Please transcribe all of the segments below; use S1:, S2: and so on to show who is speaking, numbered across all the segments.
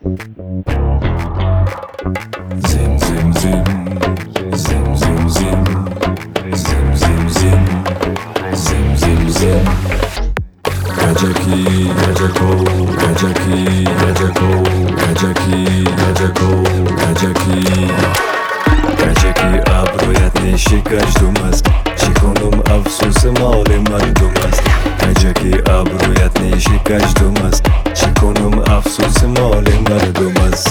S1: Zim zim zim, zim zim zim, zim zim zim, zim zim zim. Kajaki, kajako, kajaki, kajako, kajaki, kajako, kajaki. Kajaki abroyat neshikash dumast, chikonum afsus mol mardum ast. Kajaki abroyat neshikash dumast, chikonum afsus mol mardum ast.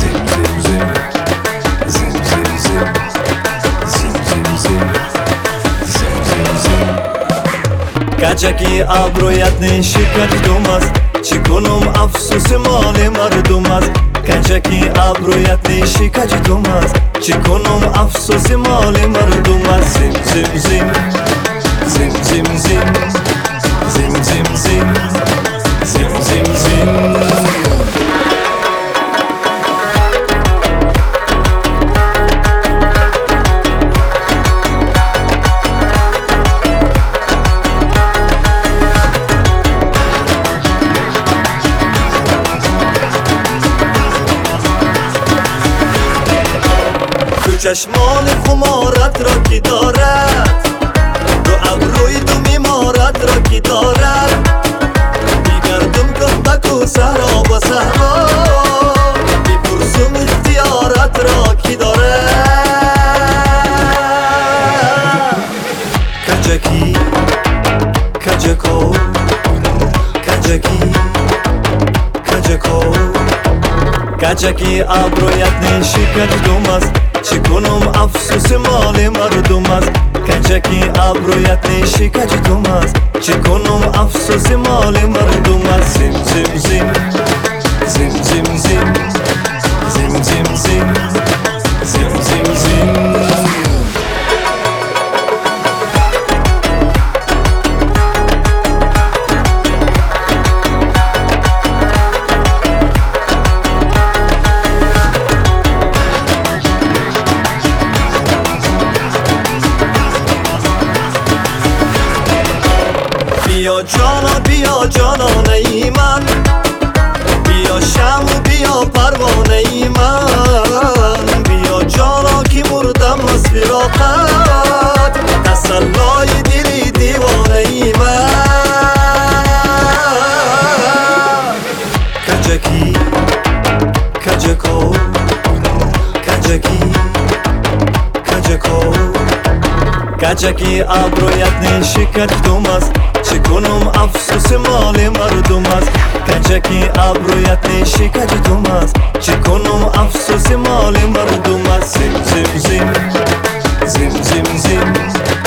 S1: Zim zim zim, zim zim zim, zim zim zim, zim zim zim.
S2: Kajaki abroyat neshikash dumast, chikonum afsus mol mardum ast. Kajaki abroyat neshikash dumast, chikonum afsus mol mardum ast. Zim zim zim, zim zim zim, zim zim zim, zim zim zim. چشمان خمارت را کی دارد، دو ابروی دو میمارت را کی دارد. بیگردم کن بگو صحرا با صحرا، بیپرسم اختیارت را کی دارد. کجکی کجکو، کجکی کجکو. کجکی ابرویت نشکت دوم است، chikonum afsus mol mardum ast. Kajaki abroyat neshikash dum ast, chikonum afsus mol mardum ast. Zim zim zim, zim zim zim, zim zim zim, zim zim zim. بیا جانانه ای من، بیا شمع بیا پروانه ای من. بیا جانا که مردم از فراقت، تسلای دلی دیوانه ای من. کجکی کجکو، کجکی کجکو. کجکی ابرویت نشکت دوم است، chikonum afsus mol mardum ast. Kajaki abroyat neshikash dum ast, chikonum afsus mol mardum ast. Zim zim zim, zim zim zim.